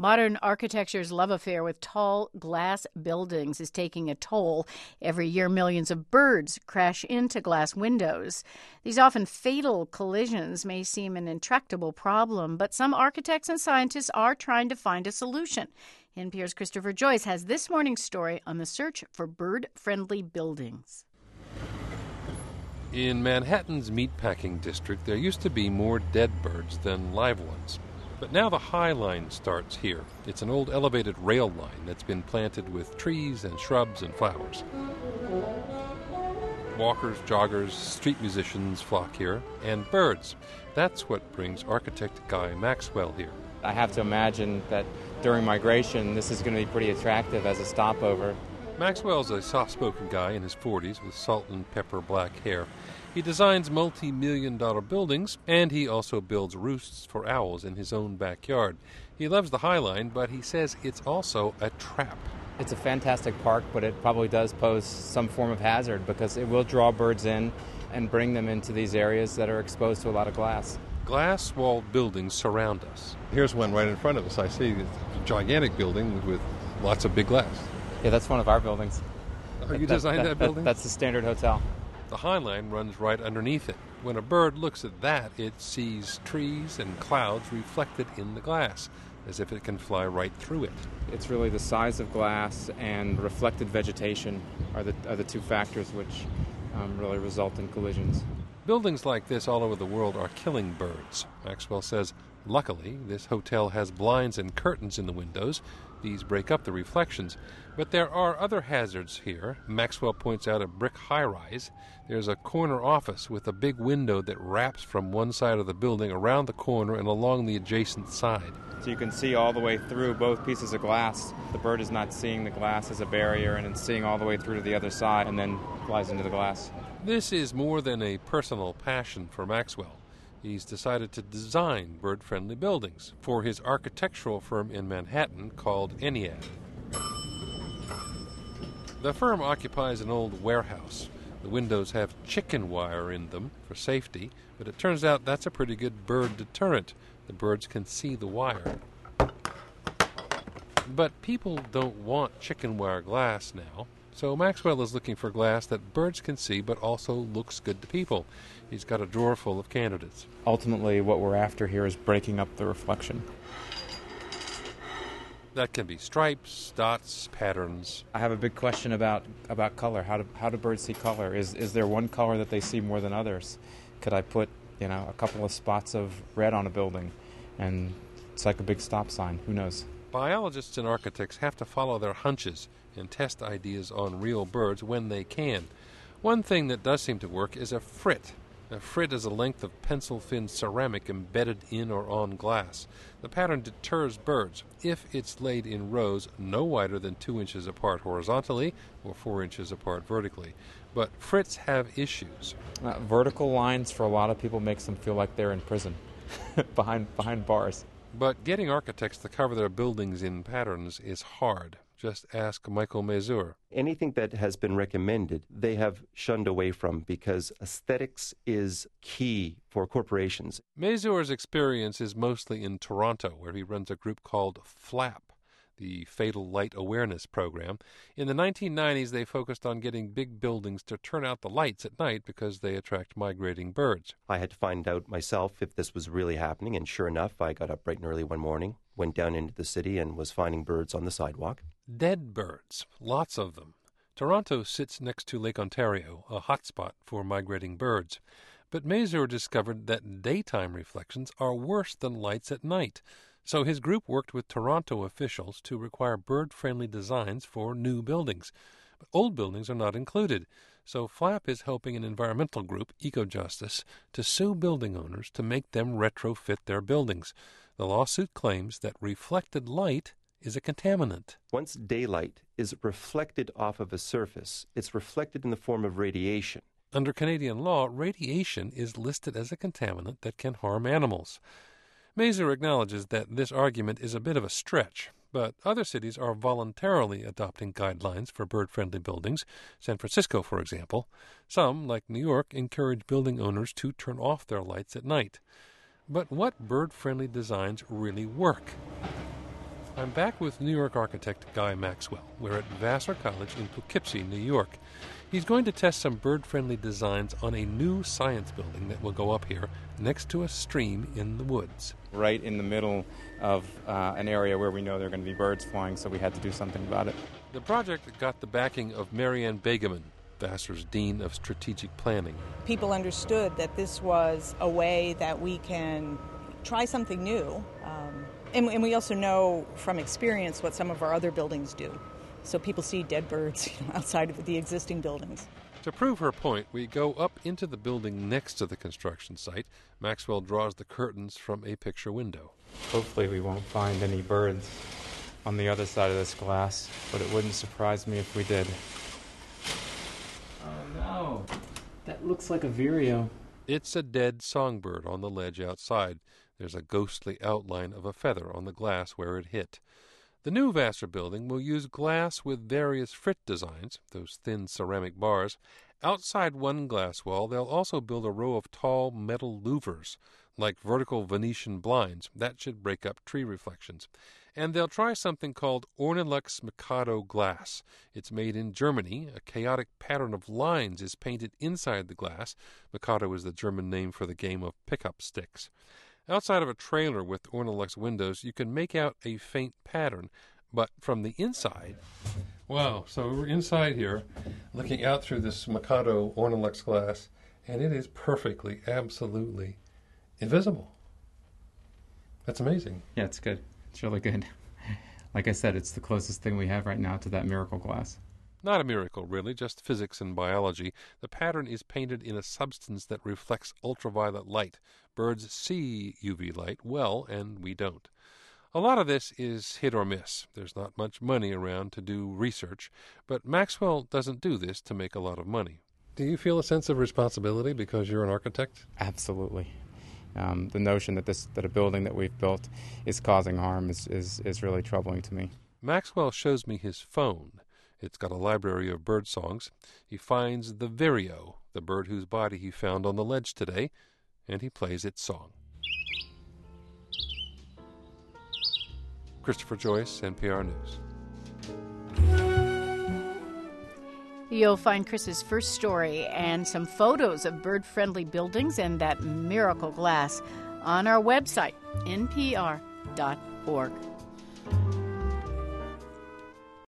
Modern architecture's love affair with tall glass buildings is taking a toll. Every year, millions of birds crash into glass windows. These often fatal collisions may seem an intractable problem, but some architects and scientists are trying to find a solution. NPR's Christopher Joyce has this morning's story on the search for bird-friendly buildings. In Manhattan's meatpacking district, there used to be more dead birds than live ones. But now the High Line starts here. It's an old elevated rail line that's been planted with trees and shrubs and flowers. Walkers, joggers, street musicians flock here, and birds. That's what brings architect Guy Maxwell here. I have to imagine that during migration, this is going to be pretty attractive as a stopover. Maxwell's a soft-spoken guy in his 40s with salt and pepper black hair. He designs multi-million-dollar buildings, and he also builds roosts for owls in his own backyard. He loves the High Line, but he says it's also a trap. It's a fantastic park, but it probably does pose some form of hazard because it will draw birds in and bring them into these areas that are exposed to a lot of glass. Glass-walled buildings surround us. Here's one right in front of us. I see a gigantic building with lots of big glass. Yeah, that's one of our buildings. Oh, you designed that building? That's the Standard Hotel. The High Line runs right underneath it. When a bird looks at that, it sees trees and clouds reflected in the glass, as if it can fly right through it. It's really the size of glass and reflected vegetation are the two factors which really result in collisions. Buildings like this all over the world are killing birds. Maxwell says, luckily, this hotel has blinds and curtains in the windows. These break up the reflections. But there are other hazards here. Maxwell points out a brick high-rise. There's a corner office with a big window that wraps from one side of the building around the corner and along the adjacent side. So you can see all the way through both pieces of glass. The bird is not seeing the glass as a barrier and it's seeing all the way through to the other side and then flies into the glass. This is more than a personal passion for Maxwell. He's decided to design bird-friendly buildings for his architectural firm in Manhattan called Ennead. The firm occupies an old warehouse. The windows have chicken wire in them for safety, but it turns out that's a pretty good bird deterrent. The birds can see the wire. But people don't want chicken wire glass now, so Maxwell is looking for glass that birds can see but also looks good to people. He's got a drawer full of candidates. Ultimately, what we're after here is breaking up the reflection. That can be stripes, dots, patterns. I have a big question about color. How do birds see color? Is there one color that they see more than others? Could I put, a couple of spots of red on a building and it's like a big stop sign? Who knows? Biologists and architects have to follow their hunches and test ideas on real birds when they can. One thing that does seem to work is a frit. A frit is a length of pencil-thin ceramic embedded in or on glass. The pattern deters birds if it's laid in rows no wider than 2 inches apart horizontally or 4 inches apart vertically. But frits have issues. Vertical lines for a lot of people makes them feel like they're in prison, behind bars. But getting architects to cover their buildings in patterns is hard. Just ask Michael Mazur. Anything that has been recommended, they have shunned away from because aesthetics is key for corporations. Mazur's experience is mostly in Toronto, where he runs a group called FLAP, the Fatal Light Awareness Program. In the 1990s, they focused on getting big buildings to turn out the lights at night because they attract migrating birds. I had to find out myself if this was really happening, and sure enough, I got up bright and early one morning, went down into the city, and was finding birds on the sidewalk. Dead birds, lots of them. Toronto sits next to Lake Ontario, a hotspot for migrating birds. But Mazur discovered that daytime reflections are worse than lights at night. So his group worked with Toronto officials to require bird-friendly designs for new buildings. But old buildings are not included. So FLAP is helping an environmental group, EcoJustice, to sue building owners to make them retrofit their buildings. The lawsuit claims that reflected light is a contaminant. Once daylight is reflected off of a surface, it's reflected in the form of radiation. Under Canadian law, radiation is listed as a contaminant that can harm animals. Mazur acknowledges that this argument is a bit of a stretch, but other cities are voluntarily adopting guidelines for bird-friendly buildings. San Francisco, for example. Some, like New York, encourage building owners to turn off their lights at night. But what bird-friendly designs really work? I'm back with New York architect Guy Maxwell. We're at Vassar College in Poughkeepsie, New York. He's going to test some bird-friendly designs on a new science building that will go up here next to a stream in the woods. Right in the middle of an area where we know there are going to be birds flying, so we had to do something about it. The project got the backing of Marianne Begeman, Vassar's Dean of Strategic Planning. People understood that this was a way that we can try something new. And we also know from experience what some of our other buildings do. So people see dead birds outside of the existing buildings. To prove her point, we go up into the building next to the construction site. Maxwell draws the curtains from a picture window. Hopefully we won't find any birds on the other side of this glass, but it wouldn't surprise me if we did. Oh no, that looks like a vireo. It's a dead songbird on the ledge outside. There's a ghostly outline of a feather on the glass where it hit. The new Vassar building will use glass with various frit designs, those thin ceramic bars. Outside one glass wall, they'll also build a row of tall metal louvers, like vertical Venetian blinds. That should break up tree reflections. And they'll try something called Ornolux Mikado glass. It's made in Germany. A chaotic pattern of lines is painted inside the glass. Mikado is the German name for the game of pickup sticks. Outside of a trailer with Ornolux windows, you can make out a faint pattern, but from the inside... Wow, so we're inside here, looking out through this Mikado Ornolux glass, and it is perfectly, absolutely invisible. That's amazing. Yeah, it's good. It's really good. Like I said, it's the closest thing we have right now to that miracle glass. Not a miracle, really, just physics and biology. The pattern is painted in a substance that reflects ultraviolet light. Birds see UV light well, and we don't. A lot of this is hit or miss. There's not much money around to do research, but Maxwell doesn't do this to make a lot of money. Do you feel a sense of responsibility because you're an architect? Absolutely. The notion that a building that we've built is causing harm is really troubling to me. Maxwell shows me his phone. It's got a library of bird songs. He finds the vireo, the bird whose body he found on the ledge today, and he plays its song. Christopher Joyce, NPR News. You'll find Chris's first story and some photos of bird-friendly buildings and that miracle glass on our website, npr.org.